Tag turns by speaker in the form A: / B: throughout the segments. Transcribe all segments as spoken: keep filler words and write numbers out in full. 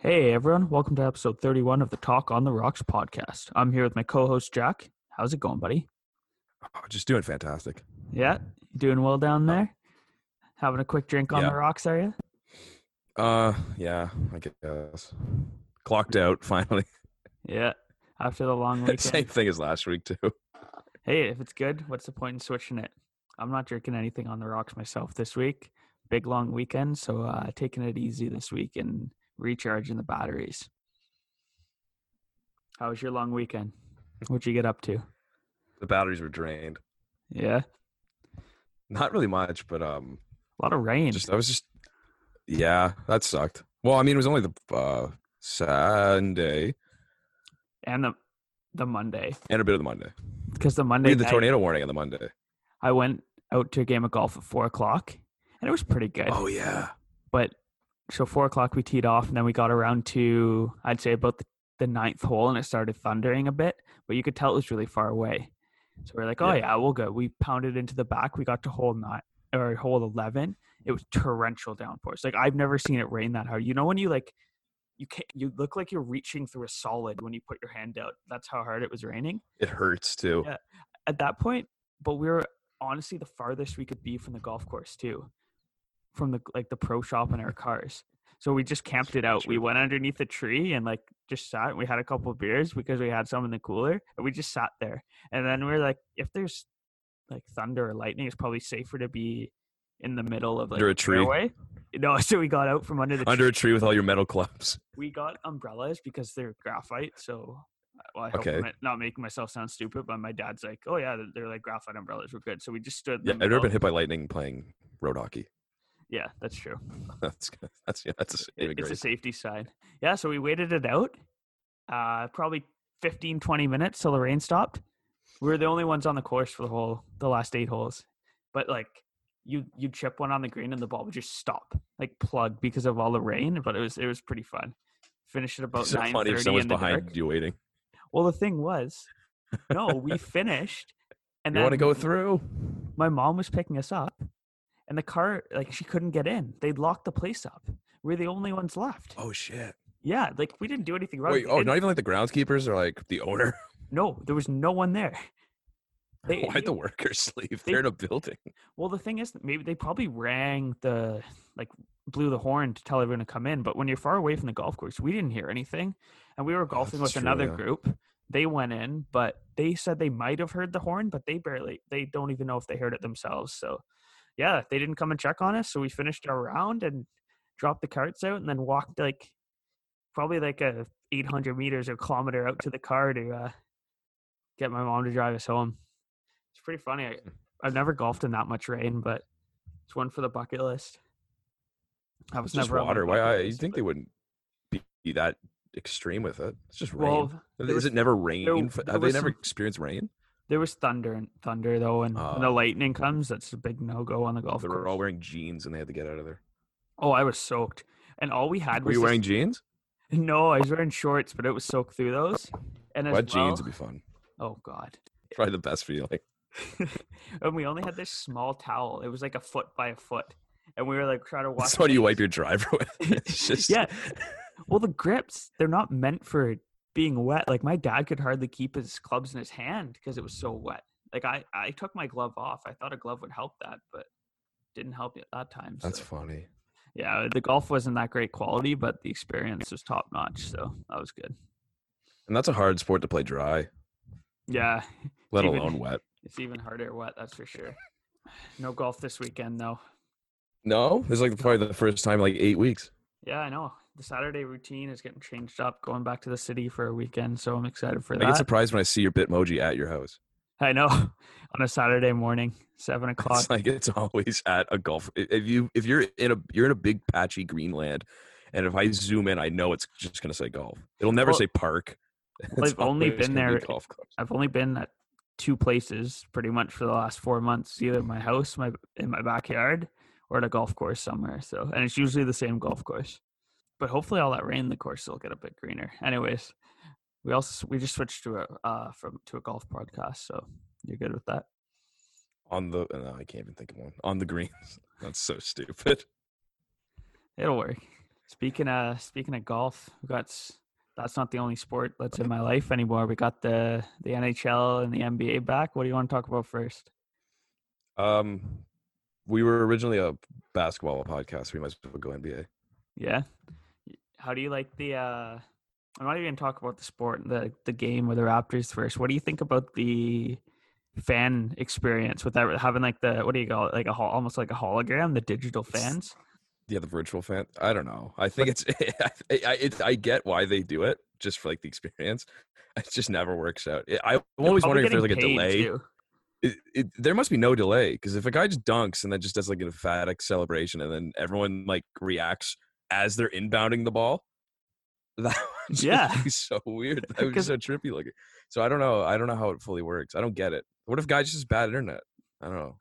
A: Hey everyone, welcome to episode thirty-one of the Talk on the Rocks podcast. I'm here with my co-host Jack. How's it going, buddy?
B: Oh, just doing fantastic.
A: Yeah, you doing well down
B: Oh,
A: there? Having a quick drink on
B: yeah.
A: the rocks, are you?
B: Uh, yeah, I guess. Clocked out finally.
A: Yeah, after the long weekend.
B: Same thing as last week too.
A: Hey, if it's good, what's the point in switching it? I'm not drinking anything on the rocks myself this week. Big long weekend, so uh, taking it easy this week and recharging the batteries. How was your long weekend? What'd you get up to?
B: The batteries were drained.
A: Yeah,
B: Not really much, but um,
A: a lot of rain.
B: just I was just yeah, that sucked. Well, I mean, it was only the uh Sunday
A: and the the Monday,
B: and a bit of the Monday.
A: because the
B: We
A: Monday
B: had the
A: night,
B: tornado warning on the Monday.
A: I went out to a game of golf at four o'clock, and it was pretty good.
B: Oh yeah,
A: But so four o'clock we teed off, and then we got around to, I'd say, about the, the ninth hole, and it started thundering a bit, but you could tell it was really far away. So we're like, oh
B: Yeah.
A: yeah, we'll go. We pounded into the back. We got to hole nine or hole eleven. It was torrential downpours. Like I've never seen it rain that hard. You know when you like, you can't, you look like you're reaching through a solid when you put your hand out. That's how hard it was raining
B: it hurts too.
A: Yeah. at that point. But we were honestly the farthest we could be from the golf course too, from the like the pro shop in our cars. So we just camped it out. We
B: True.
A: went underneath a tree and like just sat. We had a couple of beers because we had some in the cooler, and we just sat there. And then we are like, if there's like thunder or lightning, it's probably safer to be in the middle of like
B: Under a tree.
A: fairway. No, so we got out from under the
B: Under
A: tree.
B: a tree with all your metal clubs.
A: We got umbrellas because they're graphite. So, well, I hope
B: Okay.
A: I'm not making myself sound stupid, but my dad's like, oh yeah, they're like graphite umbrellas. We're good. So we just stood. In
B: Yeah,
A: the
B: I've never
A: middle.
B: been hit by lightning playing road hockey.
A: Yeah, that's true.
B: That's that's yeah, that's a
A: It-
B: saving
A: it's a
B: grace.
A: safety side. Yeah, so we waited it out. Uh, probably fifteen, twenty minutes till the rain stopped. We were the only ones on the course for the whole the last eight holes. But like you you chip one on the green and the ball would just stop, like plug because of all the rain. But it was it was pretty fun. Finished at about
B: It's so
A: nine
B: funny if
A: thirty
B: someone's
A: in the
B: behind
A: dark.
B: you waiting.
A: Well, the thing was, no, we finished, and
B: You
A: then
B: want to go through?
A: my mom was picking us up, and the car, like, she couldn't get in. They'd locked the place up. We're the only ones left.
B: Oh shit!
A: Yeah, like we didn't do anything wrong.
B: Wait,
A: They
B: oh,
A: didn't-
B: not even like the groundskeepers or like the owner.
A: No, there was no one there. They,
B: Why'd the workers leave?
A: they-
B: They're in a building.
A: well, the thing is, that maybe they probably rang the like blew the horn to tell everyone to come in. But when you're far away from the golf course, we didn't hear anything, and we were golfing
B: that's
A: with
B: true,
A: another
B: yeah.
A: group. They went in, but they said they might have heard the horn, but they barely. They don't even know if they heard it themselves. So, yeah, they didn't come and check on us. So we finished our round and dropped the carts out, and then walked like probably like a eight hundred meters or kilometer out to the car to uh, get my mom to drive us home. It's pretty funny. I, I've never golfed in that much rain, but it's one for the bucket list. I was
B: It's just
A: never on my
B: water. Why?
A: bucket
B: I, you'd
A: list,
B: think
A: but-
B: they wouldn't be, be that extreme with it. It's just rain.
A: Well, there
B: Is
A: was,
B: it never rain?
A: there-
B: F-
A: there
B: Have they
A: was
B: never
A: some-
B: experienced rain?
A: there was thunder and thunder though, and when the
B: Oh.
A: lightning comes, that's a big no go on the golf
B: They
A: course.
B: were all wearing jeans and they had to get out of there.
A: Oh, I was soaked, and all we had
B: Were
A: was
B: you
A: this-
B: wearing jeans?
A: no. I was wearing shorts, but it was soaked through those. And as
B: Wet
A: well,
B: jeans would be fun.
A: oh god.
B: Probably the best feeling.
A: And we only had this small towel. It was like a foot by a foot, and we were like trying to wash.
B: That's what you
A: face.
B: wipe your driver with. It's just
A: Yeah. Well, the grips, they're not meant for being wet. Like my dad could hardly keep his clubs in his hand because it was so wet. Like I, I took my glove off. I thought a glove would help that, but didn't help at that time.
B: That's
A: so.
B: funny.
A: Yeah, the golf wasn't that great quality, but the experience was top notch. So that was good.
B: And that's a hard sport to play dry,
A: Yeah,
B: let
A: Even-
B: alone wet.
A: it's even harder wet. That's for sure. No golf this weekend though.
B: No, this is like probably the first time in like eight weeks.
A: Yeah, I know. The Saturday routine is getting changed up, going back to the city for a weekend. So I'm excited for
B: I
A: that.
B: get surprised when I see your Bitmoji at your house.
A: I know. On a Saturday morning, seven o'clock.
B: It's like it's always at a golf. i- If you if you're in a you're in a big patchy greenland, and if I zoom in, I know it's just gonna say golf. It'll never
A: Well,
B: say park.
A: well,
B: It's
A: I've only
B: always
A: been
B: gonna be
A: there-
B: Golf clubs.
A: I've only been at two places pretty much for the last four months, either my house, my in my backyard, or at a golf course somewhere. So, and it's usually the same golf course. But hopefully, all that rain, the course will get a bit greener. Anyways, we also we just switched to a uh from to a golf podcast, so you're good with that.
B: On the no, I can't even think of one on the greens. That's so stupid.
A: It'll work. Speaking of speaking of golf, we got s- that's not the only sport that's in my life anymore. We got the the N H L and the N B A back. What do you want to talk about first?
B: Um, we were originally a basketball podcast. We might as well go N B A.
A: Yeah. How do you like the uh I'm not even talk about the sport, the the game with the Raptors first. What do you think about the fan experience with that having like the what do you call it? Like a hol- almost like a hologram, the digital
B: It's
A: fans?
B: yeah, the virtual fan. I don't know. I think
A: But
B: it's I, I, it, I get why they do it just for like the experience. It just never works out. It, I'm
A: they're
B: always
A: probably
B: wondering if there's
A: getting
B: like a
A: paid
B: delay.
A: too.
B: It, it, there must be no delay because if a guy just dunks and then just does like an emphatic celebration and then everyone like reacts as they're inbounding the ball, that would
A: Yeah.
B: just be so weird. That would be
A: Cuz
B: so trippy looking. So I don't know. I don't know how it fully works. I don't get it. What if guy just has bad internet? I don't know.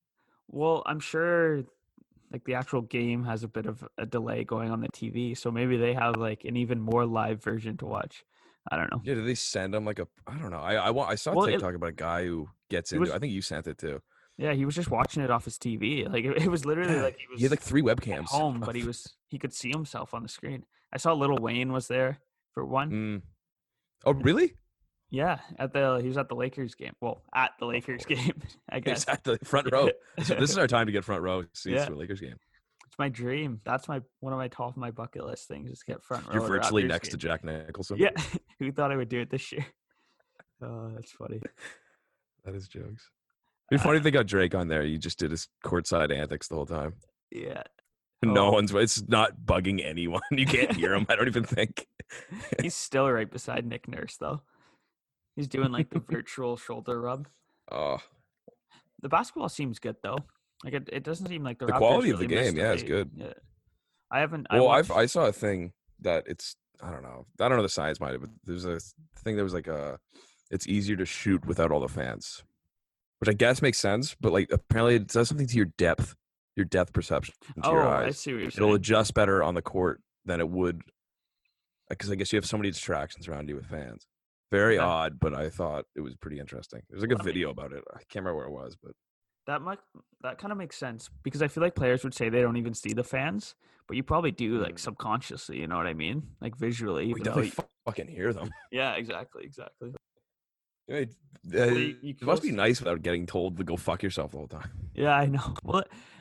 A: well, I'm sure like the actual game has a bit of a delay going on the T V, so maybe they have like an even more live version to watch. I don't know.
B: Yeah, do they send him like a? I don't know. I I want. I saw
A: Well, it,
B: TikTok about a guy who gets
A: he
B: into.
A: was
B: I think you sent it too.
A: yeah, he was just watching it off his T V. Like it, it was literally
B: Yeah,
A: like he
B: he had
A: was
B: like three
A: at
B: webcams.
A: home, but he was he could see himself on the screen. I saw Little Wayne was there for one.
B: Mm. Oh, really?
A: Yeah, at the he was at the Lakers game. Well, at the
B: Of
A: Lakers
B: course.
A: game, I guess.
B: Exactly. Front row. So this is our time to get front row seats
A: Yeah,
B: to a Lakers game.
A: it's my dream. That's my one of my top of my bucket list things is get front
B: You're
A: row at a
B: virtually
A: Raptors
B: next to
A: game.
B: Jack Nicholson.
A: Yeah, who thought I would do it this year? Oh, that's funny.
B: That is jokes. It'd be
A: Uh,
B: funny if they got Drake on there. You just did his courtside antics the whole time.
A: yeah.
B: No
A: Oh,
B: one's. It's not bugging anyone. You can't hear him. I don't even think.
A: he's still right beside Nick Nurse though. He's doing like the virtual shoulder rub.
B: Oh,
A: The basketball seems good though. Like it, it doesn't seem like the
B: the
A: Raptors
B: quality of the
A: really missed
B: game,
A: the
B: yeah, is
A: bait.
B: good.
A: Yeah, I haven't. I
B: Well, I've
A: watched.
B: I saw a thing that it's I don't know I don't know the science behind it, but there's a thing that was like a it's easier to shoot without all the fans, which I guess makes sense. But like apparently it does something to your depth, your depth perception to your
A: Oh, I
B: eyes.
A: see what you're
B: It'll
A: saying.
B: adjust better on the court than it would because I guess you have so many distractions around you with fans. Very
A: Yeah.
B: odd, but I thought it was pretty interesting. There's like a
A: Well, I mean,
B: video about it. I can't remember where it was, but
A: that might that kind of makes sense because I feel like players would say they don't even see the fans, but you probably do like
B: mm,
A: subconsciously. You know what I mean? Like visually,
B: we
A: even though.
B: definitely
A: You,
B: fucking hear them.
A: yeah, exactly, exactly.
B: It,
A: Well, you,
B: uh,
A: you
B: it must be
A: close.
B: nice without getting told to go fuck yourself the whole time.
A: Yeah, I know. Well,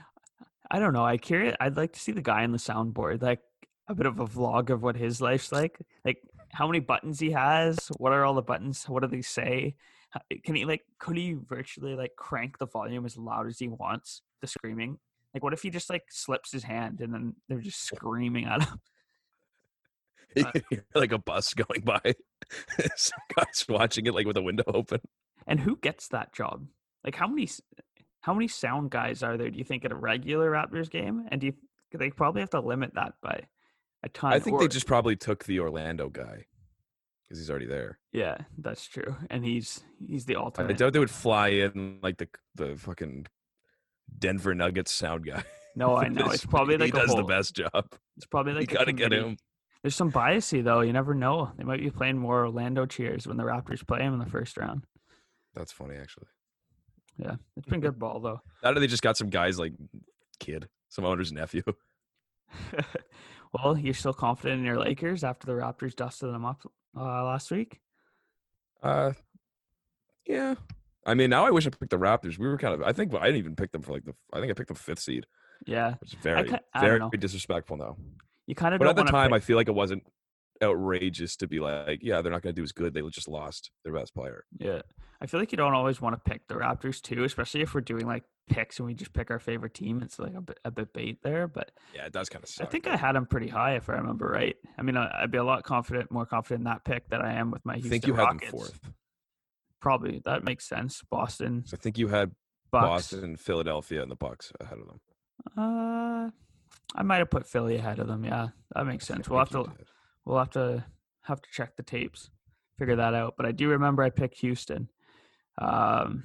A: I don't know. I curious. I'd like to see the guy on the soundboard, like a bit of a vlog of what his life's like. Like how many buttons he has. What are all the buttons? What do they say? How- Can he like? Could he virtually like crank the volume as loud as he wants? The screaming. Like, what if he just like slips his hand and then they're just screaming at him?
B: You
A: Uh,
B: can hear like a bus going by. Some guys watching it like with a window open.
A: and who gets that job? Like, how many? s- How many sound guys are there? Do you think at a regular Raptors game? And do you? They probably have to limit that by a
B: I
A: ton.
B: think they
A: Or
B: just probably took the Orlando guy because he's already there.
A: yeah, that's true. And he's he's the
B: I
A: ultimate.
B: doubt they would fly in like the the fucking Denver Nuggets sound guy.
A: No,
B: for
A: I know.
B: this,
A: It's
B: but
A: probably
B: he
A: like a
B: does the
A: whole.
B: best job.
A: It's probably
B: You
A: like a
B: gotta get
A: committee.
B: him.
A: There's some biasy though. You never know. They might be playing more Orlando cheers when the Raptors play him in the first round.
B: That's funny, actually.
A: Yeah, it's been good ball though.
B: How do they just got some guys like kid, some owner's nephew?
A: Well, you're still confident in your Lakers after the Raptors dusted them up uh, last week.
B: Uh, yeah. I mean, now I wish I picked the Raptors. We were kind of. I think I didn't even pick them for like the. I think I picked them fifth seed,
A: Yeah,
B: which is
A: I
B: very,
A: ki- I
B: very
A: don't know.
B: disrespectful now.
A: You kind of
B: But
A: don't
B: at the
A: want to
B: time,
A: pick.
B: I feel like it wasn't outrageous to be like, yeah, they're not going to do as good. They just lost their best player.
A: Yeah, I feel like you don't always want to pick the Raptors too, especially if we're doing like picks and we just pick our favorite team. It's like a bit a bit bait there, but
B: Yeah, it does kind of
A: I
B: suck.
A: think
B: but-
A: I had them pretty high if I remember right. I mean, I- I'd be a lot confident, more confident in that pick than I am with my
B: I
A: Houston
B: think you had them
A: Rockets.
B: fourth.
A: Probably that makes sense. Boston,
B: So I think you had
A: Bucks.
B: Boston, Philadelphia, and the Bucks ahead of them.
A: Uh, I might have put Philly ahead of them. Yeah, that makes
B: I
A: sense. We'll have
B: think
A: to
B: you did.
A: we'll have to have to check the tapes, figure that out. But I do remember I picked Houston. Um,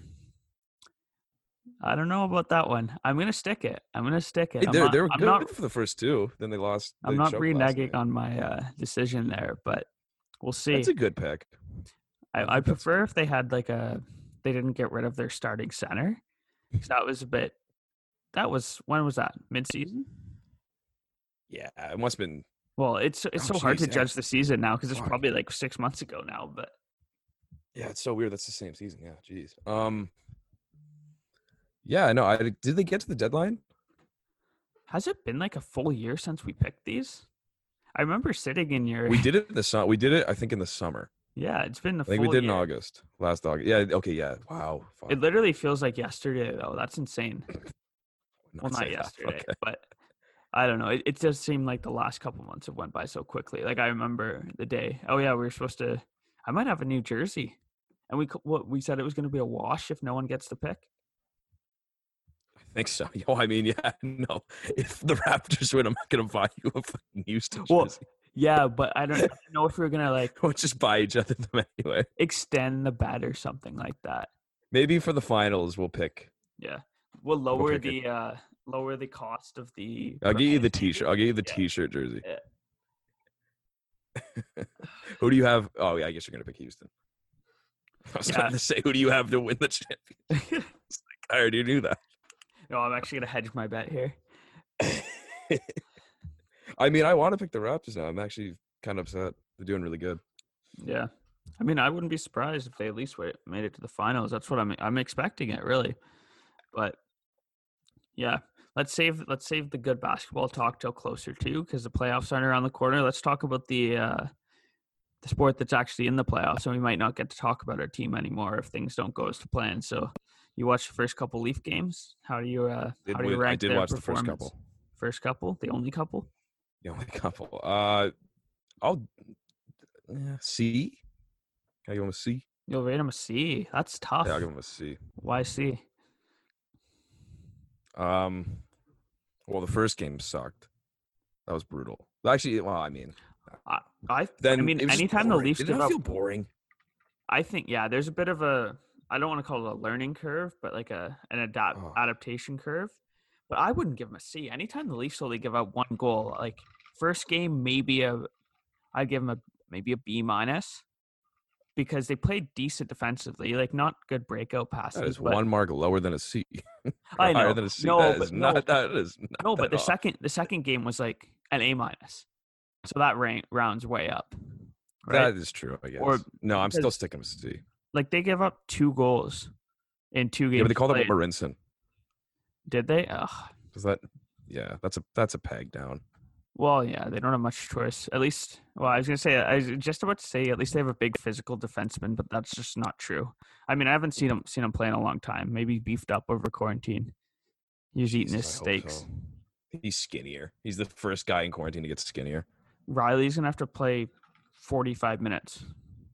A: I don't know about that one. I'm gonna stick it. I'm gonna stick it.
B: Hey,
A: I'm
B: they
A: not,
B: they were
A: I'm
B: good
A: not
B: for the first two. Then they lost.
A: I'm
B: they
A: not
B: choked last
A: reneging
B: night.
A: on my uh, decision there, but we'll see.
B: That's a good pick. I
A: I, I
B: think that's
A: prefer if they had like a they didn't get rid of their starting center. 'Cause that was a bit. That was when was that mid season?
B: Yeah, it must have been.
A: Well, it's it's
B: Oh,
A: so hard
B: jeez,
A: to
B: yeah.
A: judge the season now because it's
B: Fuck.
A: probably like six months ago now. But
B: Yeah, it's so weird. That's the same season. Yeah, jeez. Um, yeah, no. I did they get to the deadline?
A: has it been like a full year since we picked these? I remember sitting in your.
B: We did it in the summer. We did it, I think, in the summer.
A: Yeah, it's been a
B: I think
A: full
B: we did
A: year.
B: in August, last August. Yeah. Okay. Yeah. Wow. Fuck.
A: It literally feels like yesterday, though. That's insane.
B: Not
A: Well, not
B: say that.
A: yesterday,
B: Okay.
A: but I don't know. It, it does seem like the last couple months have went by so quickly. Like I remember the day. Oh yeah, we were supposed to. I might have a new jersey, and we co- what we said it was going to be a wash if no one gets the pick.
B: I think so. Yo, I mean, yeah, no. If the Raptors win, I'm not gonna buy you a fucking Houston
A: Well,
B: jersey.
A: yeah, but I don't, I don't know if we are gonna like
B: We'll just buy each other them anyway.
A: extend the bet or something like that.
B: Maybe for the finals, we'll pick.
A: Yeah, we'll lower
B: pick it.
A: the uh lower the cost of the.
B: I'll get you the
A: prize, maybe.
B: T-shirt. I'll get you the
A: Yeah.
B: T-shirt jersey.
A: Yeah.
B: Who do you have? Oh yeah, I guess you're gonna pick Houston. I was
A: Yeah.
B: trying to say, who do you have to win the championship? It's like, I already knew that.
A: No, I'm actually gonna hedge my bet here.
B: I mean, I want to pick the Raptors now. I'm actually kind of upset. They're doing really good.
A: Yeah, I mean, I wouldn't be surprised if they at least wa- made it to the finals. That's what I'm I'm expecting it really, but yeah, let's save let's save the good basketball talk till closer to because the playoffs aren't around the corner. Let's talk about the uh, the sport that's actually in the playoffs, and we might not get to talk about our team anymore if things don't go as to plan. So, you watched the first couple Leaf games. How do you uh,
B: Did
A: how do you
B: win- I
A: rank
B: did
A: their
B: watch the first
A: performance?
B: couple.
A: First couple, the only couple.
B: The only couple. Uh, I'll yeah, C. Can I give him a C?
A: You'll rate them a C. That's tough.
B: Yeah, I'll give him a C.
A: Why C?
B: Um, well, the first game sucked. That was brutal. Actually, well, I mean,
A: I I,
B: then
A: I mean,
B: it was just
A: anytime the
B: boring.
A: Leafs
B: Did it
A: give
B: not
A: up,
B: feel boring?
A: I think yeah, there's a bit of a I don't want to call it a learning curve, but like a an adapt
B: Oh.
A: adaptation curve. But I wouldn't give them a C. Anytime the Leafs only give up one goal, like first game, maybe a I'd give them a maybe a B minus because they played decent defensively, like not good breakout passes.
B: That is
A: but,
B: one mark lower than a C.
A: I know.
B: Higher than a C.
A: No,
B: that
A: but
B: is
A: no,
B: not. That is not
A: no, but
B: that
A: the
B: off.
A: second the second game was like an A minus, so that rank rounds way up. Right?
B: That is true. I guess.
A: Or
B: no, I'm still
A: because-
B: sticking with C.
A: Like they give up two goals in two games.
B: Yeah, but they called
A: played.
B: him Marinson.
A: Did they? Ugh.
B: Does that? Yeah, that's a that's a peg down.
A: Well, yeah, they don't have much choice. At least, well, I was gonna say, I was just about to say, at least they have a big physical defenseman, but that's just not true. I mean, I haven't seen him seen him play in a long time. Maybe beefed up over quarantine. He was eating his
B: Jesus, I hope
A: steaks.
B: so. He's skinnier. He's the first guy in quarantine to get skinnier.
A: Riley's gonna have to play forty-five minutes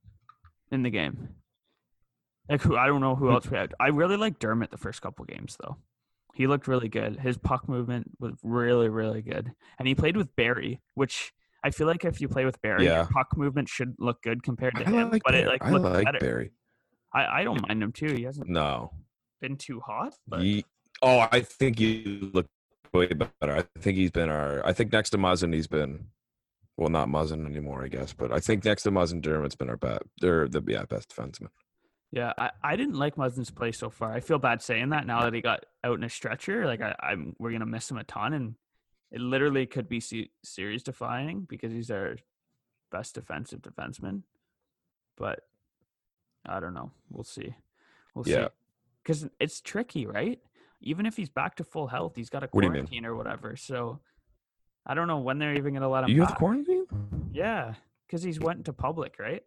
A: in the game. Like, who I don't know who else we had. I really like Dermott the first couple games though. He looked really good. His puck movement was really, really good. And he played with Barry, which I feel like if you play with Barry,
B: Yeah.
A: your puck movement should look good compared to
B: I
A: him.
B: like
A: but
B: Barry.
A: it like
B: I
A: looked
B: like
A: better.
B: Barry.
A: I, I don't mind him too. He hasn't
B: No.
A: been too hot. But
B: He, oh, I think he looked way better. I think he's been our. I think next to Muzzin, he's been. Well, not Muzzin anymore, I guess. But I think next to Muzzin, Dermott's been our best. They're the yeah best defenseman.
A: yeah, I, I didn't like Muzzin's play so far. I feel bad saying that now that he got out in a stretcher. Like I, I'm, we're gonna miss him a ton, and it literally could be se- series defining because he's our best defensive defenseman. But I don't know. We'll see. We'll see.
B: Yeah.
A: Because it's tricky, right? Even if he's back to full health, he's got a
B: What do you mean?
A: quarantine or whatever. So I don't know when they're even gonna let him.
B: You have
A: back.
B: quarantine?
A: Yeah, because he's went into public, right?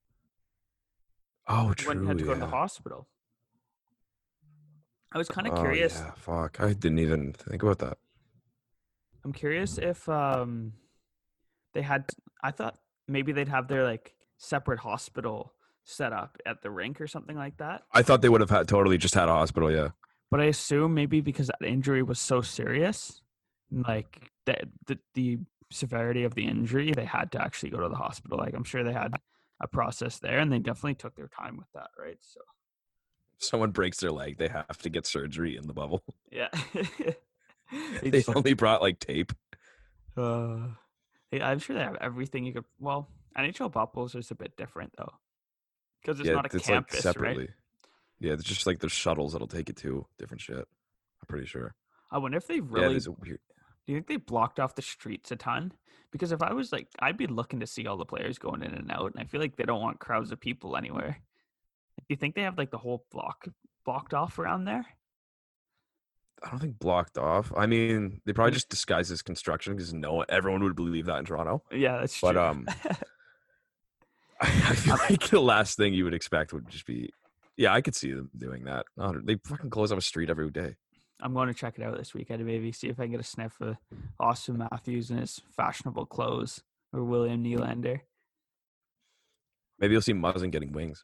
B: Oh,
A: He
B: true.
A: went and had to
B: yeah.
A: go to the hospital. I was kind of
B: Oh,
A: curious.
B: yeah, fuck. I didn't even think about that.
A: I'm curious if um they had. I thought maybe they'd have their like separate hospital set up at the rink or something like that.
B: I thought they would have had totally just had a hospital. Yeah.
A: But I assume maybe because that injury was so serious, like the the, the severity of the injury, they had to actually go to the hospital. Like I'm sure they had a process there, and they definitely took their time with that, right? So
B: Someone breaks their leg, they have to get surgery in the bubble.
A: yeah,
B: They
A: just-
B: only brought like tape.
A: uh, they- I'm sure they have everything you could. Well, N H L bubbles is a bit different though, because it's
B: yeah,
A: not a
B: it's
A: campus,
B: like separately.
A: right?
B: Yeah, it's just like there's shuttles that'll take you to different shit. I'm pretty sure.
A: I wonder if they
B: Yeah,
A: really
B: it is a weird.
A: Do you think they blocked off the streets a ton? Because if I was like, I'd be looking to see all the players going in and out, and I feel like they don't want crowds of people anywhere. Do you think they have like the whole block blocked off around there?
B: I don't think blocked off. I mean, they probably
A: Like,
B: just disguised as construction because no everyone would believe that in Toronto.
A: yeah, that's
B: But
A: true.
B: um, I, I feel like the last thing you would expect would just be, yeah, I could see them doing that. Oh, they fucking close up a street every day.
A: I'm going to check it out this weekend, maybe see if I can get a sniff of Austin Matthews in his fashionable clothes or William Nylander.
B: Maybe you'll see Muzzin getting wings.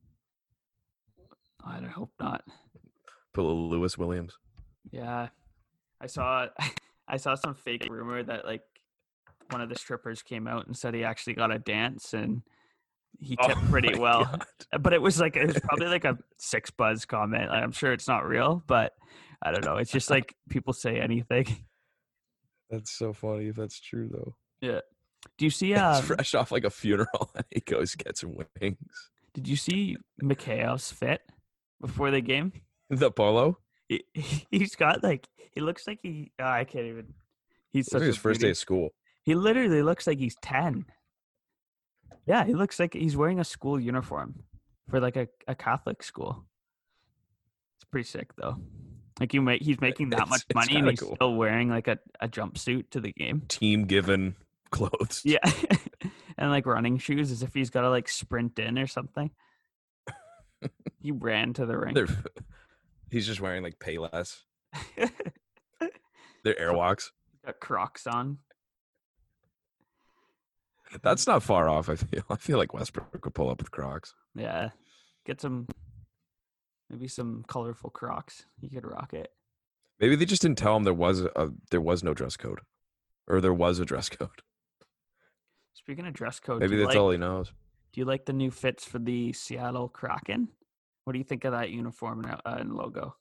A: I hope not.
B: Put a little Lewis Williams.
A: Yeah, I saw I saw some fake rumor that like one of the strippers came out and said he actually got a dance and he tipped
B: Oh
A: pretty
B: my
A: well.
B: God.
A: But it was like it was probably like a six buzz comment. I'm sure it's not real, but I don't know. It's just like people say anything.
B: That's so funny if that's true though.
A: Yeah. Do you see?
B: It's
A: Um,
B: fresh off like a funeral and he goes get some wings.
A: did you see Mikhail's fit before the game?
B: The polo.
A: He, he's got like he looks like he. Oh, I can't even. He's
B: It's
A: such
B: like
A: a
B: his first day
A: beauty.
B: of school.
A: He literally looks like he's ten. Yeah, he looks like he's wearing a school uniform for like a, a Catholic school. It's pretty sick though. Like you make he's making that
B: It's-
A: much
B: it's
A: money and
B: kinda
A: he's
B: cool.
A: still wearing like a, a jumpsuit to the game.
B: Team given clothes.
A: Yeah. And like running shoes as if he's gotta like sprint in or something. He ran to the rink.
B: They're, he's just wearing like Payless. They're Airwalks.
A: Got Crocs on.
B: That's not far off. I feel. I feel like Westbrook could pull up with Crocs.
A: Yeah. Get some maybe some colorful Crocs. You could rock it.
B: Maybe they just didn't tell him there was a there was no dress code, or there was a dress code.
A: Speaking of dress code,
B: Maybe
A: do you
B: that's
A: like,
B: all he knows.
A: do you like the new fits for the Seattle Kraken? What do you think of that uniform and, uh, and logo?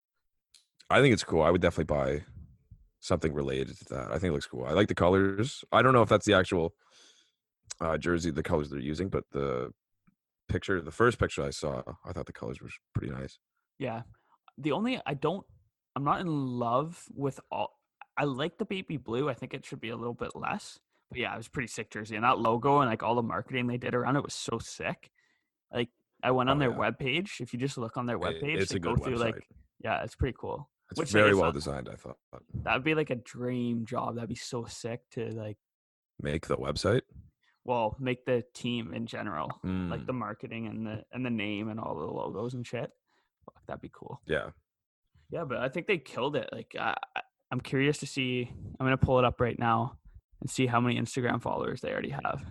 B: I think it's cool. I would definitely buy something related to that. I think it looks cool. I like the colors. I don't know if that's the actual uh, jersey, the colors they're using, but the picture, the first picture I saw, I thought the colors were pretty nice.
A: Yeah. The only I don't I'm not in love with all I like the baby blue. I think it should be a little bit less. But yeah, it was a pretty sick jersey. And that logo and like all the marketing they did around it was so sick. Like I went on
B: Oh,
A: their
B: yeah.
A: webpage. If you just look on their
B: It-
A: webpage,
B: it's
A: they
B: a
A: go
B: good
A: through
B: website.
A: like yeah, it's pretty cool.
B: It's
A: Which, like,
B: very
A: it's
B: well
A: not-
B: designed. I thought.
A: That would be like a dream job. That'd be so sick to like
B: Make the website.
A: well, make the team in general. Like
B: Mm,
A: the marketing and the and the name and all the logos and shit. Fuck, that'd be cool.
B: yeah.
A: Yeah, but I think they killed it. Like, I, I- I'm curious to see. I'm gonna pull it up right now and see how many Instagram followers they already have.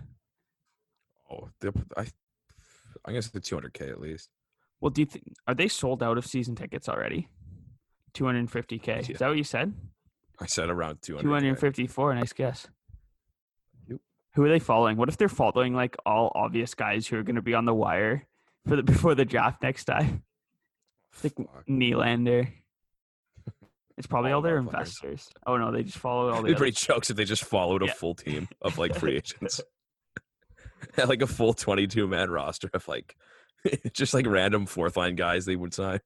B: Oh, they'll- I. I guess the two hundred k at least.
A: Well, do you think are they sold out of season tickets already? two hundred fifty k.
B: Yeah.
A: Is that what you said?
B: I said around two hundred.
A: two hundred fifty-four. Nice guess.
B: Yep.
A: Who are they following? What if they're following like all obvious guys who are going to be on the wire for the before the draft next time? Like Nylander. It's probably all,
B: All
A: their
B: our players.
A: investors. Oh no, they just follow all the
B: It'd be
A: other
B: pretty jokes if they just followed a
A: Yeah.
B: full team of like free agents. Had like a full twenty-two man roster of like just like random fourth line guys they would sign.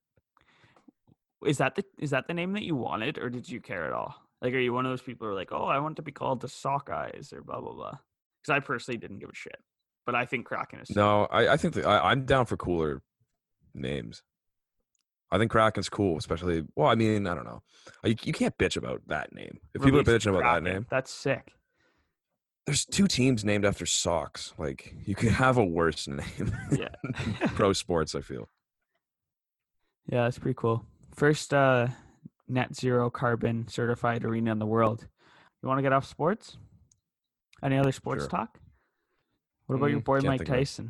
A: Is that the is that the name that you wanted, or did you care at all? Like, are you one of those people who are like, oh, I want to be called the Sockeyes or blah blah blah? Because I personally didn't give a shit, but I think Kraken is.
B: No, I, I think that I, I'm down for cooler names. I think Kraken's cool, especially. Well, I mean, I don't know. You, you can't bitch about that name. If people are
A: Release
B: bitching about
A: Kraken.
B: that name,
A: That's sick.
B: there's two teams named after socks. Like you could have a worse name.
A: Yeah.
B: Pro sports, I feel.
A: Yeah, that's pretty cool. First uh, net zero carbon certified arena in the world. You want to get off sports? Any other sports
B: Sure.
A: talk? What about your
B: Mm,
A: boy
B: can't
A: Mike
B: think of it.
A: Tyson?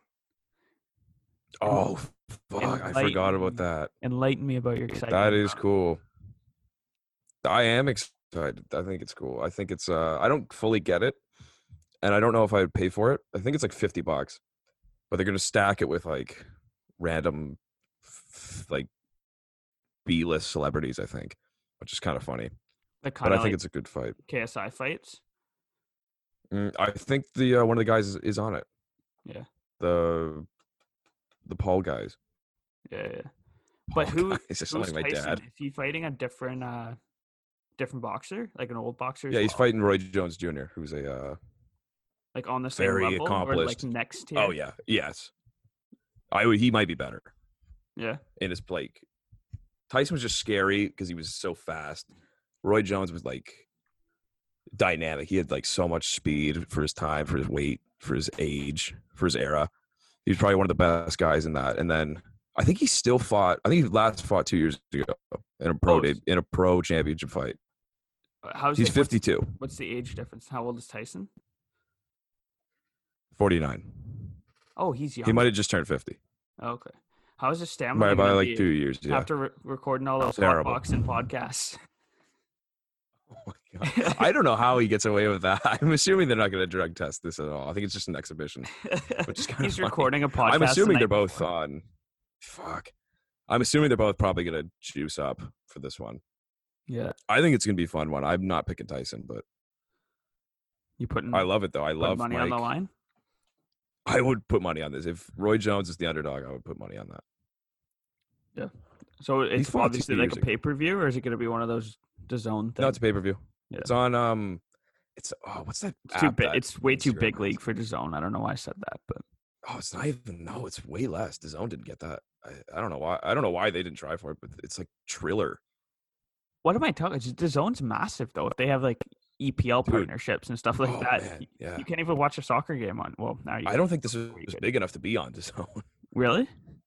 B: Oh, fuck! I forgot about
A: Enlighten-
B: that.
A: Enlighten me about your excitement.
B: That is
A: about it.
B: cool. I am excited. I think it's cool. I think it's. Uh, I don't fully get it, and I don't know if I would pay for it. I think it's like fifty bucks, but they're gonna stack it with like random, f- like B-list celebrities. I think, which is kind of funny.
A: Like
B: But
A: kind
B: I
A: of
B: think
A: like
B: it's a good fight.
A: K S I fights.
B: Mm, I think the uh, one of the guys is, is on it.
A: Yeah.
B: The the Paul guys.
A: Yeah, yeah. But
B: Paul
A: who?
B: guys, is
A: Who's
B: something like my
A: Tyson?
B: dad.
A: Is he fighting a different? uh different boxer, like an old boxer as
B: Yeah, he's
A: well?
B: fighting Roy Jones Junior, who's a uh,
A: Like on the same
B: very
A: level or like
B: accomplished.
A: next
B: Oh
A: tier?
B: yeah, yes. I would. He might be better
A: Yeah.
B: in his like. Tyson was just scary because he was so fast. Roy Jones was like dynamic. He had like so much speed for his time, for his weight, for his age, for his era. He was probably one of the best guys in that. And then I think he still fought. I think he last fought two years ago in a pro
A: Oh, s-
B: in a pro championship fight.
A: how's
B: He's
A: it? What's
B: fifty-two,
A: what's the age difference? How old is Tyson?
B: forty-nine.
A: Oh, he's
B: He might
A: younger.
B: have just turned fifty
A: Okay. How's his stamina
B: by by
A: gonna
B: like two
A: be
B: years. Yeah,
A: after re- recording all those hot
B: terrible.
A: boxing podcasts?
B: Oh my God. I don't know how he gets away with that. I'm assuming they're not going to drug test this at all. I think it's just an exhibition, which is kind
A: He's
B: of funny.
A: recording a podcast.
B: I'm
A: the
B: assuming
A: night
B: they're both
A: before.
B: on. Fuck. I'm assuming they're both probably going to juice up for this one.
A: Yeah.
B: I think it's going to be a fun one. I'm not picking Tyson, but
A: You putting
B: I love it though. I
A: putting
B: love
A: money
B: Mike.
A: on the line?
B: I would put money on this. If Roy Jones is the underdog, I would put money on that.
A: Yeah. So it's
B: fought two
A: obviously like
B: years
A: a
B: ago.
A: pay per view, or is it going to be one of those DAZN things?
B: No, it's a pay per view.
A: Yeah.
B: It's on. Um, it's oh, what's that?
A: It's too
B: app
A: big.
B: that
A: It's way too
B: Instagram
A: big
B: has?
A: league for DAZN. I don't know why I said that, but
B: Oh, it's not even. No, it's way less. The Zone didn't get that. I, I don't know why. I don't know why they didn't try for it, but it's like Triller.
A: what am I talking? DAZN's massive though. If they have like E P L
B: Dude.
A: partnerships and stuff like
B: Oh,
A: that,
B: man,
A: y-
B: yeah.
A: you can't even watch a soccer game on. Well, now you
B: I don't think this was,
A: before you
B: was
A: could.
B: big enough to be on The Zone.
A: really.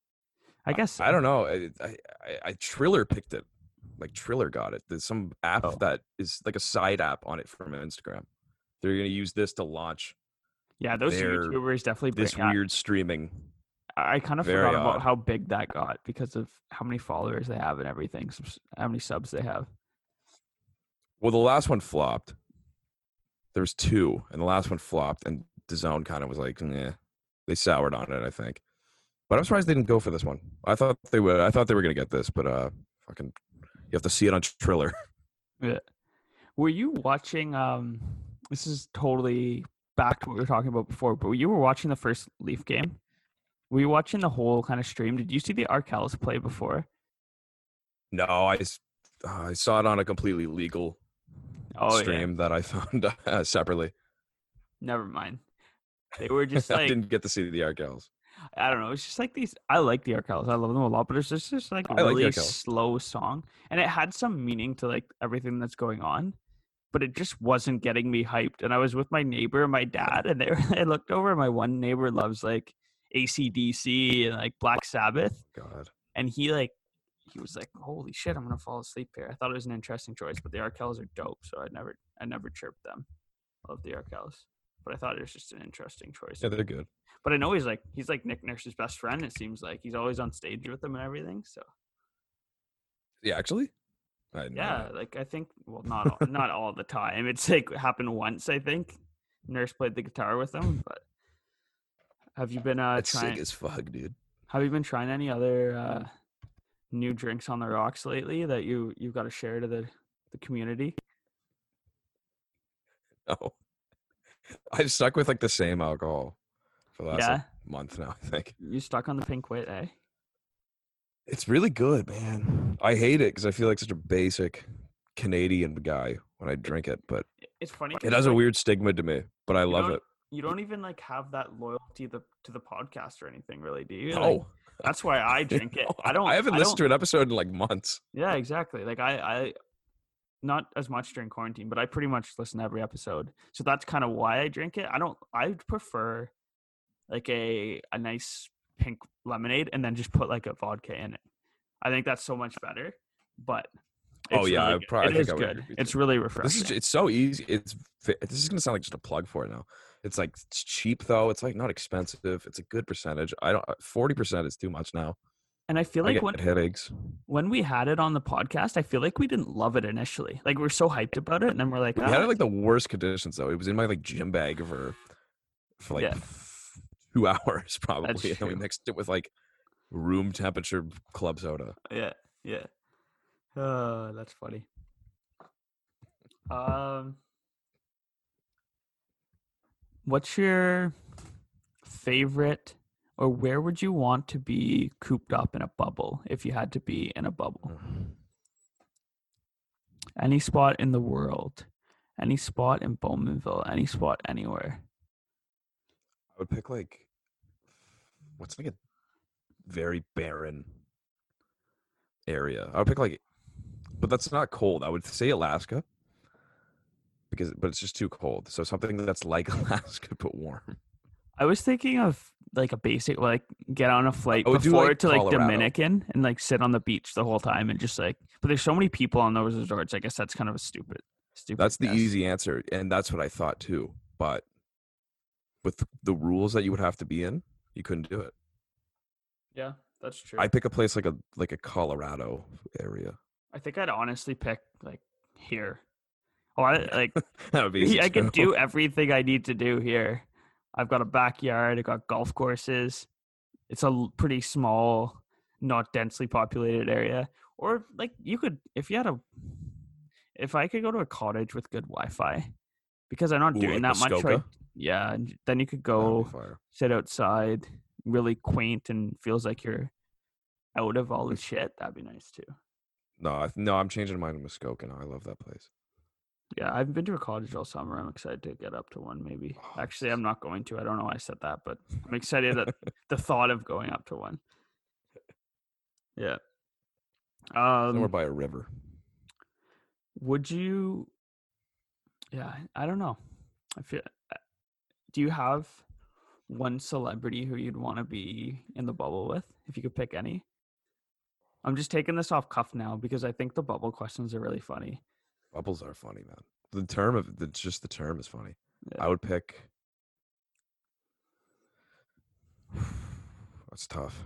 A: I guess so.
B: I don't know. I, I, I, I Triller picked it. Like Triller got it. There's some app
A: Oh.
B: that is like a side app on it from Instagram. They're going to use this to launch
A: Yeah, those
B: their-
A: YouTubers definitely bring.
B: this
A: I-
B: weird streaming.
A: I, I kind of
B: very
A: forgot about
B: odd.
A: how big that got because of how many followers they have and everything. subs- How many subs they have.
B: Well, the last one flopped. There was two, and the last one flopped, and the Zone kind of was like, "Yeah." They soured on it, I think. But I'm surprised they didn't go for this one. I thought they would. I thought they were going to get this, but uh, fucking, you have to see it on Triller.
A: Yeah. Were you watching? Um, this is totally back to what we were talking about before. But you were watching the first Leaf game. Were you watching the whole kind of stream? Did you see the Arkells play before?
B: No, I, s- uh, I saw it on a completely legal
A: Oh
B: stream that I found uh, separately.
A: yeah. Never mind. They were just
B: I
A: like
B: didn't get to see the Arkells.
A: I don't know. It's just like these. I like the Arkells. I love them a lot. But it's just, just like a
B: I like the
A: really
B: Arkells.
A: slow song, and it had some meaning to like everything that's going on. But it just wasn't getting me hyped. And I was with my neighbor and my dad, and they were, I looked over. And my one neighbor loves like A C D C and like Black Sabbath,
B: God.
A: and he like he was like, "Holy shit, I'm gonna fall asleep here." I thought it was an interesting choice, but the Arkells are dope, so I never I never chirped them. I love the Arkells, but I thought it was just an interesting choice.
B: Yeah, they're good.
A: But I know he's like he's like Nick Nurse's best friend. It seems like he's always on stage with him and everything. So
B: Yeah, actually. I didn't know
A: yeah,
B: that.
A: like I think well not all, not all the time. It's like happened once. I think Nurse played the guitar with him. But have you been uh
B: That's
A: trying?
B: sick as fuck, dude.
A: Have you been trying any other uh, new drinks on the rocks lately that you you've got to share to the the community?
B: No. I've stuck with like the same alcohol for the last
A: Yeah,
B: like, month now, I think.
A: you stuck on the pink wit, eh?
B: It's really good, man. I hate it because I feel like such a basic Canadian guy when I drink it, but
A: It's funny. 'cause
B: it has
A: like,
B: a weird stigma to me, but I
A: you
B: love
A: don't-
B: it.
A: You don't even like have that loyalty to, to the podcast or anything, really, do you? Like,
B: No.
A: that's why I drink it. I don't.
B: I haven't
A: I
B: listened
A: don't,
B: to an episode in like months.
A: Yeah, exactly. Like I, I, not as much during quarantine, but I pretty much listen to every episode. So that's kind of why I drink it. I don't. I prefer like a a nice pink lemonade and then just put like a vodka in it. I think that's so much better. But
B: Oh,
A: it's
B: yeah,
A: really
B: I
A: good.
B: prob- I
A: It
B: think
A: is
B: I would
A: good.
B: agree with
A: It's
B: you.
A: really
B: This
A: refreshing.
B: is it's so easy. It's fi- this is gonna sound like just a plug for it now. It's like it's cheap though. It's like not expensive. It's a good percentage. I don't forty percent is too much now.
A: and I feel
B: I
A: like
B: get
A: when
B: headaches.
A: when we had it on the podcast, I feel like we didn't love it initially. Like we we're so hyped about it, and then we're like,
B: We
A: "Ah,
B: had it like the worst conditions though. It was in my like gym bag for for like
A: Yeah.
B: f- two hours probably,
A: That's
B: and then we
A: true.
B: mixed it with like room temperature club soda.
A: yeah, yeah." Oh, that's funny. Um, what's your favorite, or where would you want to be cooped up in a bubble if you had to be in a bubble? Any spot in the world. Any spot in Bowmanville. Any spot anywhere.
B: I would pick like what's like a very barren area. I would pick like, but that's not cold. I would say Alaska because, but it's just too cold. So something that's like Alaska but warm.
A: I was thinking of like a basic, like get on a flight
B: I would do,
A: before
B: like,
A: to like
B: Colorado.
A: Dominican and like sit on the beach the whole time and just like. But there's so many people on those resorts. I guess that's kind of a stupid, stupid.
B: That's the
A: guess.
B: easy answer, and that's what I thought too. But with the rules that you would have to be in, you couldn't do it.
A: Yeah, that's true.
B: I'd pick a place like a like a Colorado area.
A: I think I'd honestly pick like here. Oh, I like
B: That would be easy
A: I
B: too.
A: could do everything I need to do here. I've got a backyard. I got golf courses. It's a l- pretty small, not densely populated area. Or like you could, if you had a, if I could go to a cottage with good Wi-Fi, because I'm not
B: Ooh,
A: doing
B: like
A: that much. Right?
B: Muskoka?
A: Yeah, and then you could
B: That'd be
A: go
B: fire.
A: sit outside, really quaint, and feels like you're out of all the shit. That'd be nice too.
B: No, I, no, I'm changing mine to Muskoka now. I love that place.
A: Yeah, I've been to a cottage all summer. I'm excited to get up to one. Maybe
B: Oh,
A: actually, I'm not going to. I don't know why I said that, but I'm excited at the thought of going up to one. Yeah.
B: Somewhere
A: Um.
B: by a river.
A: Would you? Yeah, I don't know. I feel. Do you have one celebrity who you'd want to be in the bubble with, if you could pick any? I'm just taking this off cuff now because I think the bubble questions are really funny.
B: Bubbles are funny, man. The term of the just the term is funny.
A: Yeah.
B: I would pick. That's tough.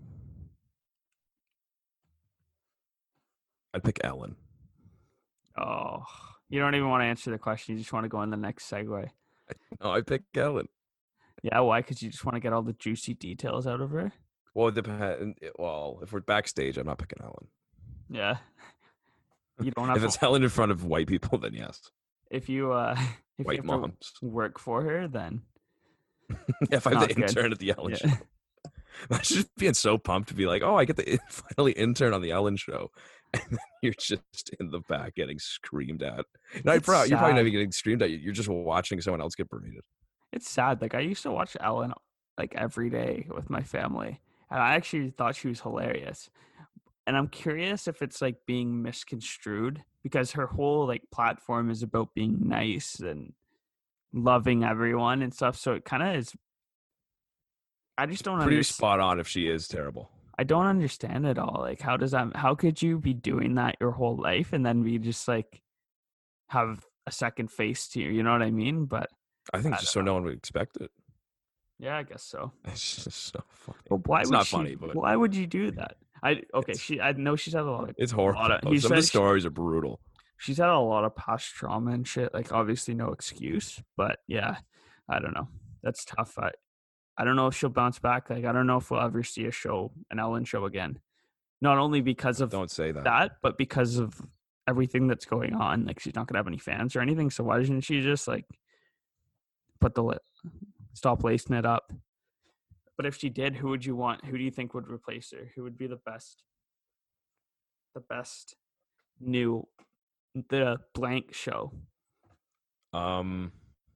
B: I'd pick Ellen.
A: Oh, you don't even want to answer the question. You just want to go in the next segue.
B: No, I pick Ellen.
A: Yeah, why? Because you just want to get all the juicy details out of her.
B: Well, it depends. Well, if we're backstage, I'm not picking Ellen.
A: Yeah. You don't have
B: If
A: to,
B: it's Ellen in front of white people, then yes.
A: if you uh if
B: White
A: you have
B: moms.
A: to work for her, then
B: If I'm
A: not
B: the
A: good.
B: intern at the Ellen
A: Yeah.
B: show. I should just being so pumped to be like, oh, I get to finally intern on the Ellen show. And then you're just in the back getting screamed at. No, you're,
A: It's
B: probably, you're probably not
A: sad.
B: even getting screamed at. You're just watching someone else get berated.
A: It's sad. Like I used to watch Ellen like every day with my family, and I actually thought she was hilarious. And I'm curious if it's like being misconstrued because her whole like platform is about being nice and loving everyone and stuff. So it kind of is. I just don't
B: Pretty
A: understand.
B: spot on if she is terrible.
A: I don't understand it all. Like, how does that? How could you be doing that your whole life and then be just like have a second face to you? You know what I mean? But
B: I think
A: I
B: just
A: don't
B: so
A: know.
B: no one would expect it.
A: Yeah, I guess so.
B: It's just so funny.
A: But why
B: It's
A: would
B: not
A: she,
B: funny, but
A: why would you do that? I okay.
B: It's-
A: She I know she's had a lot of
B: it's
A: a
B: horrible.
A: lot of-
B: Some
A: he
B: of
A: said
B: the
A: she-
B: stories are brutal.
A: she's had a lot of past trauma and shit. Like obviously no excuse, but yeah, I don't know. That's tough. I I don't know if she'll bounce back. Like I don't know if we'll ever see a show, an Ellen show again. Not only because of
B: Don't say that.
A: that, but because of everything that's going on. Like she's not gonna have any fans or anything. So why doesn't she just like put the li- stop lacing it up? But if she did, who would you want? Who do you think would replace her? Who would be the best? The best new the blank show.
B: Um,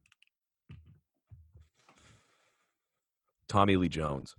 B: Tommy Lee Jones.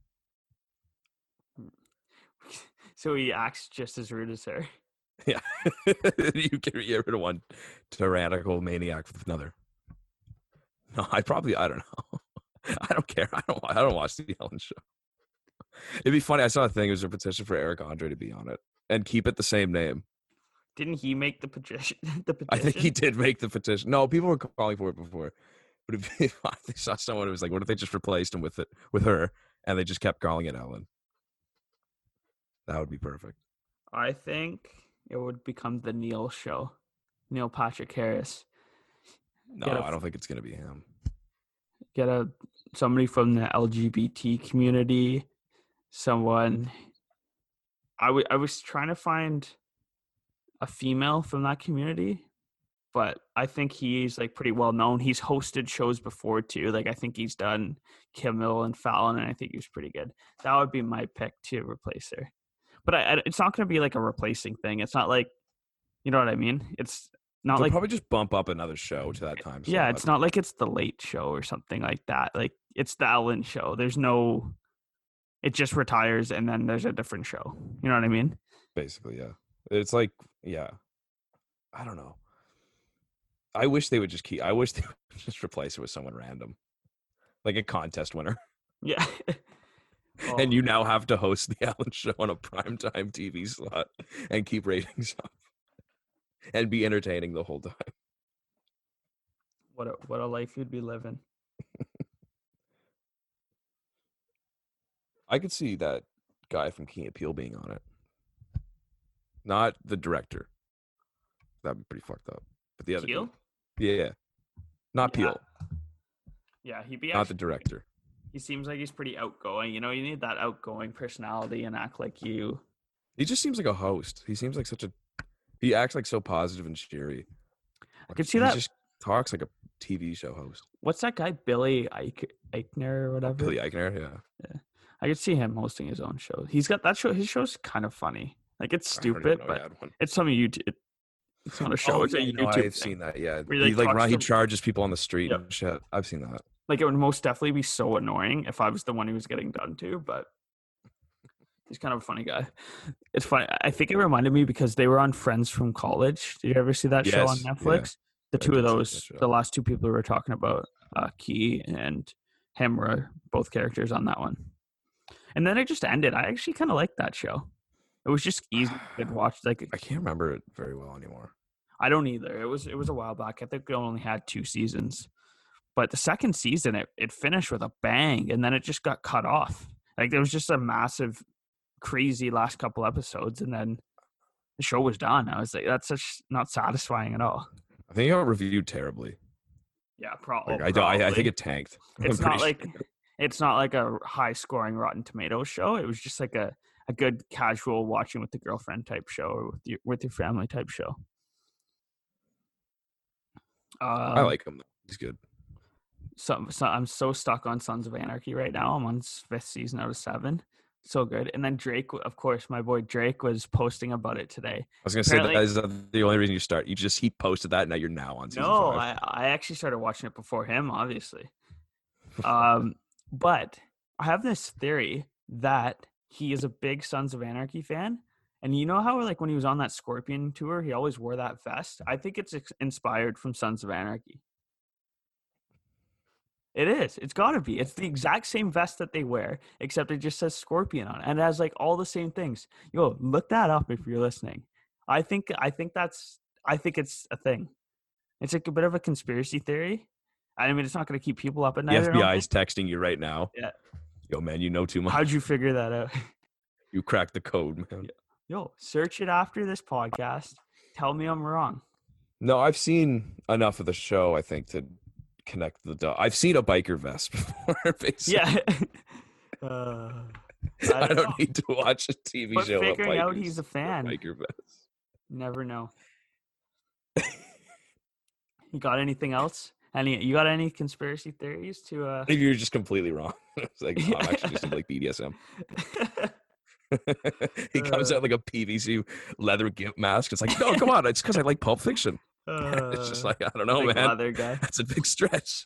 A: So he acts just as rude as her.
B: Yeah, you can get rid of one tyrannical maniac with another. No, I probably I don't know. I don't care. I don't. I don't watch the Ellen show. It'd be funny. I saw a thing. It was a petition for Eric Andre to be on it and keep it the same name.
A: Didn't he make the petition? The petition?
B: I think he did make the petition. No, people were calling for it before. But if, if they saw someone who was like, "What if they just replaced him with it with her?" and they just kept calling it Ellen? That would be perfect.
A: I think it would become the Neil show. Neil Patrick Harris.
B: No,
A: Get a-
B: I don't think it's gonna be him.
A: Get a somebody from the L G B T community. Someone. I, w- I was trying to find a female from that community, but I think he's like pretty well known. He's hosted shows before too. Like I think he's done Kimmel and Fallon, and I think he was pretty good. That would be my pick to replace her. But I, I, it's not going to be like a replacing thing. It's not like You know what I mean? It's not
B: They'll
A: like
B: probably just bump up another show to that time
A: yeah,
B: slot.
A: it's not like it's the Late Show or something like that. Like it's the Ellen Show. There's no. It just retires and then there's a different show. You know what I mean?
B: Basically, yeah. It's like, yeah. I don't know. I wish they would just keep. I wish they would just replace it with someone random, like a contest winner.
A: Yeah. Oh,
B: And you now have to host the Ellen Show on a primetime T V slot and keep ratings up and be entertaining the whole time.
A: what a what a life you'd be living.
B: I could see that guy from Key and Peele being on it. Not the director. That'd be pretty fucked up. But the other
A: Peele?
B: dude. Yeah, yeah. Not
A: Yeah.
B: Peele.
A: Yeah, he'd be
B: Not
A: actually,
B: the director.
A: he seems like he's pretty outgoing. You know, you need that outgoing personality and act like you.
B: He just seems like a host. He seems like such a. He acts like so positive and cheery.
A: I could see
B: he
A: that.
B: just talks like a T V show host.
A: What's that guy, Billy Eich- Eichner or whatever?
B: Billy Eichner, yeah.
A: I could see him hosting his own show. He's got that show. His show's kind of funny. Like it's
B: I don't even
A: stupid,
B: know he
A: but
B: had one.
A: it's some YouTube. It, it's not a show.
B: Oh,
A: it's a
B: yeah, no,
A: YouTube.
B: I've
A: thing.
B: seen that. Yeah,
A: Where he,
B: he
A: like,
B: like
A: talks
B: he
A: to-
B: charges people on the street
A: Yep.
B: and shit. I've seen that.
A: Like it would most definitely be so annoying if I was the one who was getting done to, but he's kind of a funny guy. It's funny. I think it reminded me because they were on Friends from College. Did you ever see that show on
B: Yes, yeah.
A: Netflix? The
B: I
A: two of
B: did see that
A: those,
B: show.
A: the last two people we were talking about, uh, Key and him were both characters on that one. And then it just ended. I actually kind of liked that show. It was just easy to watch. Like
B: I can't remember it very well anymore.
A: I don't either. It was it was a while back. I think it only had two seasons. But the second season, it, it finished with a bang, and then it just got cut off. Like there was just a massive, crazy last couple episodes, and then the show was done. I was like, that's such not satisfying at all.
B: I think it got reviewed terribly.
A: Yeah, pro-
B: Like,
A: oh,
B: I, don't, I I
A: probably.
B: think it tanked. I'm
A: It's not
B: pretty
A: like
B: sure.
A: it's not like a high scoring Rotten Tomatoes show. It was just like a, a good casual watching with the girlfriend type show or with your with your family type show. Um,
B: I like him. Though. He's good.
A: So, so I'm so stuck on Sons of Anarchy right now. I'm on s- fifth season out of seven. So good. And then Drake, of course, my boy Drake was posting about it today.
B: I was gonna say that
A: Apparently-
B: is uh, the only reason you start. You just he posted that, and now you're now on season
A: No,
B: five.
A: I, I actually started watching it before him, obviously. Um, but I have this theory that he is a big Sons of Anarchy fan. And you know how, like, when he was on that Scorpion tour, he always wore that vest? I think it's ex- inspired from Sons of Anarchy. It is. It's got to be. It's the exact same vest that they wear, except it just says Scorpion on it, and it has like all the same things. Yo, look that up if you're listening. I think. I think that's. I think it's a thing. It's like a bit of a conspiracy theory. I mean, it's not going to keep people up at
B: The
A: night. I
B: F
A: don't
B: B I is
A: think.
B: texting you right now.
A: Yeah.
B: Yo, man, you know too much.
A: How'd you figure that out?
B: You cracked the code, man.
A: Yo, search it after this podcast. Tell me I'm wrong.
B: No, I've seen enough of the show. I think to connect the dots. I've seen a biker vest before. Basically.
A: Yeah. uh,
B: I don't,
A: know.
B: need to watch a T V
A: But
B: show. about
A: figuring out
B: bikers
A: he's a
B: with
A: fan.
B: Biker vest.
A: Never know. You got anything else? Any? You got any conspiracy theories to? uh
B: Maybe you're just completely wrong. It's like oh, I'm actually just into like B D S M. He comes
A: Uh.
B: out like a P V C leather gimp mask. It's like, no, come on, it's because I like Pulp Fiction. it's just
A: Uh,
B: like I don't know,
A: like
B: man.
A: leather guy.
B: That's a big stretch.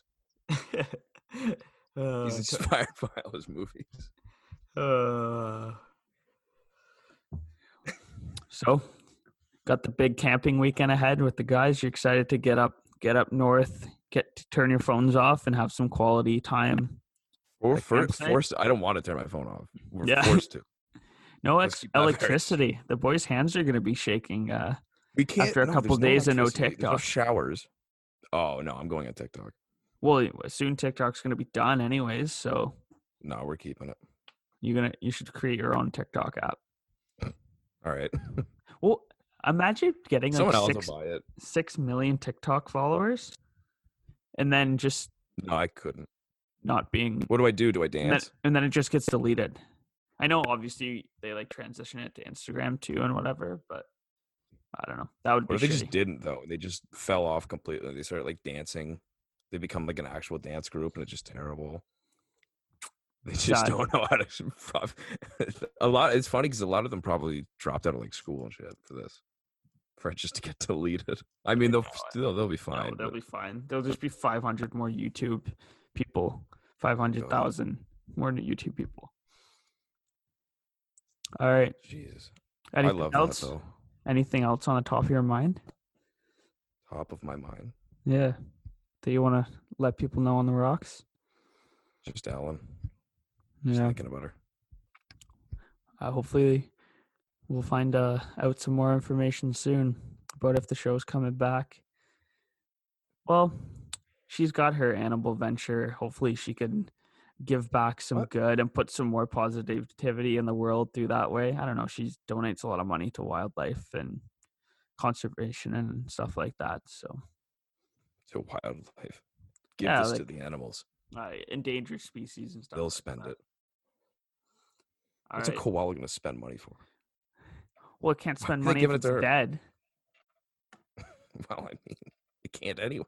A: Uh,
B: He's inspired by all his movies.
A: uh, so, got the big camping weekend ahead with the guys. You're excited to get up, get up north, get to turn your phones off, and have some quality time.
B: We're
A: The
B: for,
A: campsite?
B: forced. I don't want to turn my phone off. We're
A: Yeah.
B: forced to.
A: No
B: Let's
A: ex-
B: keep that very-
A: electricity. The boys' hands are going to be shaking. Uh,
B: We can't
A: After a
B: no,
A: couple
B: there's no
A: days of no
B: electricity. There's no
A: TikTok.
B: showers. Oh no, I'm going on TikTok.
A: well, soon TikTok's going to be done, anyways. So
B: No, we're keeping it.
A: you're gonna, you should create your own TikTok app.
B: All right.
A: Well, imagine getting like
B: Someone else
A: six,
B: will buy it.
A: six million TikTok followers, and then just
B: No, I couldn't.
A: not being,
B: What do I do? Do I
A: and then,
B: dance?
A: and then it just gets deleted. I know, obviously, they like transition it to Instagram too and whatever, but I don't know. That would be
B: What if they
A: shitty.
B: just didn't though? They just fell off completely. They started like dancing. They become like an actual dance group, and it's just terrible. They just
A: Sad.
B: don't know how to. A lot. It's funny because a lot of them probably dropped out of like school and shit for this. for it just to get deleted. I mean, they'll
A: No,
B: still they'll be fine.
A: no, they'll
B: but,
A: be fine. There'll just be five hundred more YouTube people, five hundred thousand more YouTube people. All right.
B: Jesus,
A: Anything
B: I love
A: else?
B: that though.
A: Anything else on the top of your mind?
B: Top of my mind,
A: Yeah. Do you want to let people know on the rocks?
B: just Ellen. Just
A: Yeah.
B: thinking about her.
A: Uh, hopefully, we'll find uh, out some more information soon about if the show's coming back. Well, she's got her animal venture. Hopefully, she can give back some
B: What?
A: good and put some more positivity in the world through that way. I don't know. She donates a lot of money to wildlife and conservation and stuff like that. So,
B: To wildlife. Give
A: yeah,
B: this
A: like
B: to the animals.
A: uh, endangered species and stuff.
B: They'll
A: like
B: spend
A: that.
B: it.
A: All
B: What's
A: right.
B: a koala going to spend money for?
A: Well, it can't
B: Why
A: spend
B: are they
A: money if
B: giving it
A: it's
B: to her?
A: dead.
B: Well, I mean, it can't anyway.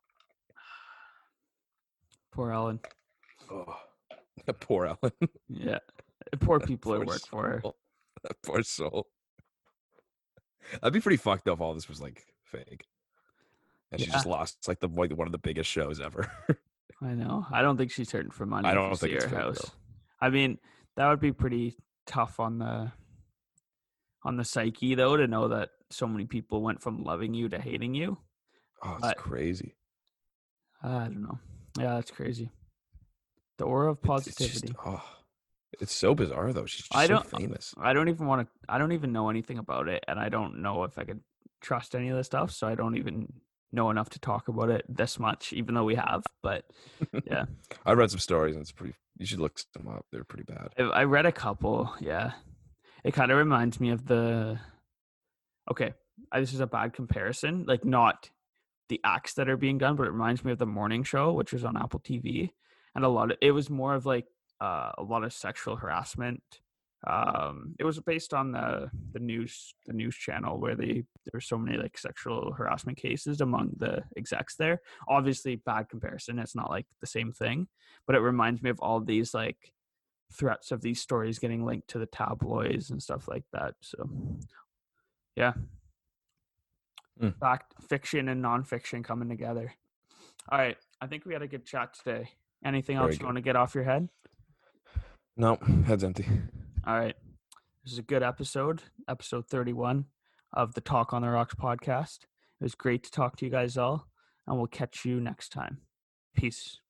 A: Poor Ellen.
B: Oh, poor Ellen.
A: Yeah. Poor people
B: Poor
A: who work for her.
B: soul. That poor soul. That'd be pretty fucked up if all this was like fake. And she
A: Yeah.
B: just lost like the like one of the biggest shows ever.
A: I know. I don't think she's hurting for money.
B: I
A: if
B: don't
A: you
B: think
A: see
B: it's
A: her
B: fake,
A: house.
B: though.
A: I mean, that would be pretty tough on the on the psyche, though, to know that so many people went from loving you to hating you.
B: Oh, it's
A: But-
B: crazy.
A: I don't know. Yeah, that's crazy. The aura of
B: It's- it's just-
A: positivity.
B: oh, it's so bizarre though. She's just
A: I
B: so
A: don't-
B: famous.
A: I don't even want to. I don't even know anything about it, and I don't know if I could trust any of this stuff. So I don't even know enough to talk about it this much, even though we have. But yeah.
B: I read some stories and it's pretty. You should look them up. They're pretty bad.
A: I I read a couple. Yeah, it kind of reminds me of the. Okay, I, this is a bad comparison. Like not the acts that are being done, but it reminds me of the morning show, which was on Apple T V, and a lot of it was more of like uh, a lot of sexual harassment. Um, it was based on the the news the news channel where they there were so many like sexual harassment cases among the execs there. Obviously, bad comparison. It's not like the same thing, but it reminds me of all these like threats of these stories getting linked to the tabloids and stuff like that. So, yeah.
B: Mm.
A: Fact, fiction and nonfiction coming together. All right. I think we had a good chat today. Anything
B: Very
A: else you
B: good.
A: want to get off your head?
B: No, head's empty.
A: All right. This is a good episode, episode thirty-one of the Talk on the Rocks podcast. It was great to talk to you guys all, and we'll catch you next time. Peace.